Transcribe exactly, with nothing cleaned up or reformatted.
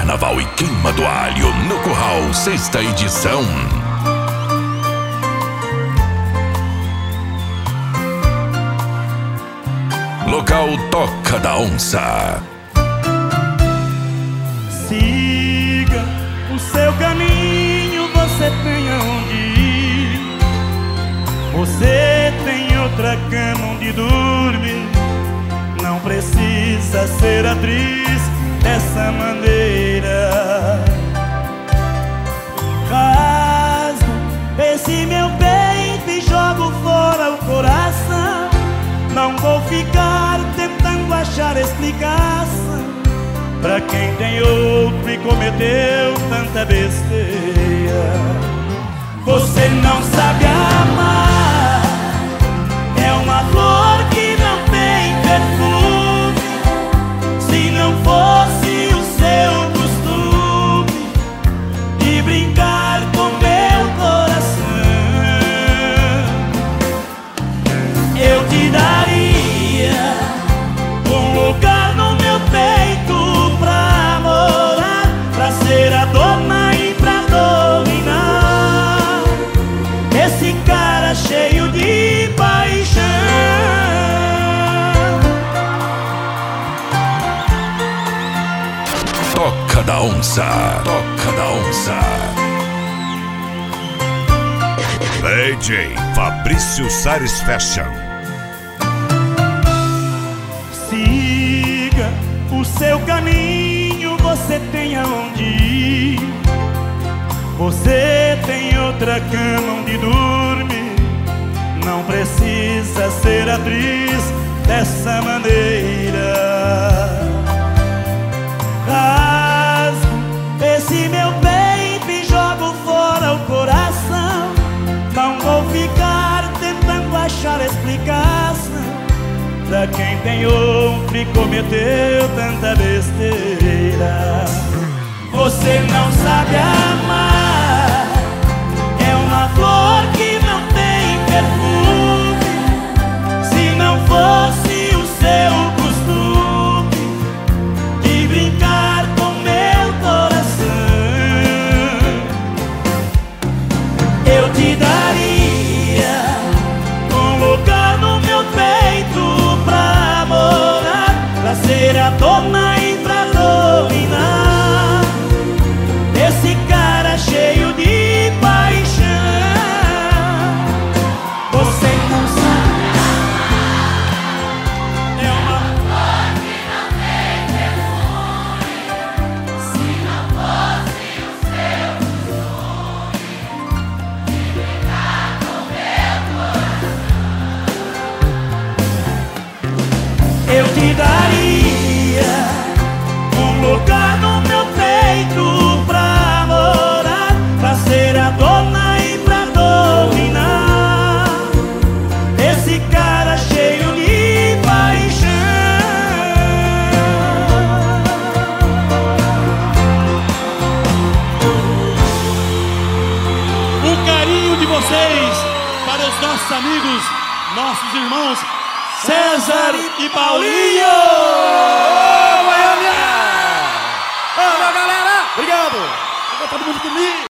Carnaval e Queima do Alho no Curral, sexta edição. Local Toca da Onça. Siga o seu caminho, você tem aonde ir. Você tem outra cama onde dormir. Não precisa ser atriz dessa maneira. Rasgo esse meu peito e jogo fora o coração. Não vou ficar tentando achar explicação pra quem tem outro e cometeu tanta besteira. Você não sabe amar, é uma flor que não tem perfume. Se não fosse o seu costume de brincar com meu coração, eu te daria um lugar no meu peito pra morar, pra ser a dona e pra dominar esse cara cheio de paixão. Toca da Onça, Toca da Onça. D J Fabrício Sares Fashion. Siga o seu caminho, você tem aonde ir. Você tem outra cama onde dormir. Não precisa ser atriz dessa maneira. Rasgo esse meu peito e jogo fora o coração. Não vou ficar tentando achar explicação pra quem tem outro e cometeu tanta besteira. Você não sabe amar, é uma flor que não tem perfume. Se não fosse o seu costume de brincar com meu coração, eu te daria um lugar no meu peito pra morar, pra ser a dona e pra dominar esse cara cheio de paixão. Você não sabe, é uma flor que não tem perfume. Se não fosse o seu costume de brincar com meu coração, eu te daria um lugar no meu peito pra morar, pra ser a dona e pra dominar esse cara cheio de paixão. O carinho de vocês para os nossos amigos, nossos irmãos César e Paulinho! Ô, galera! Obrigado! Todo mundo comigo!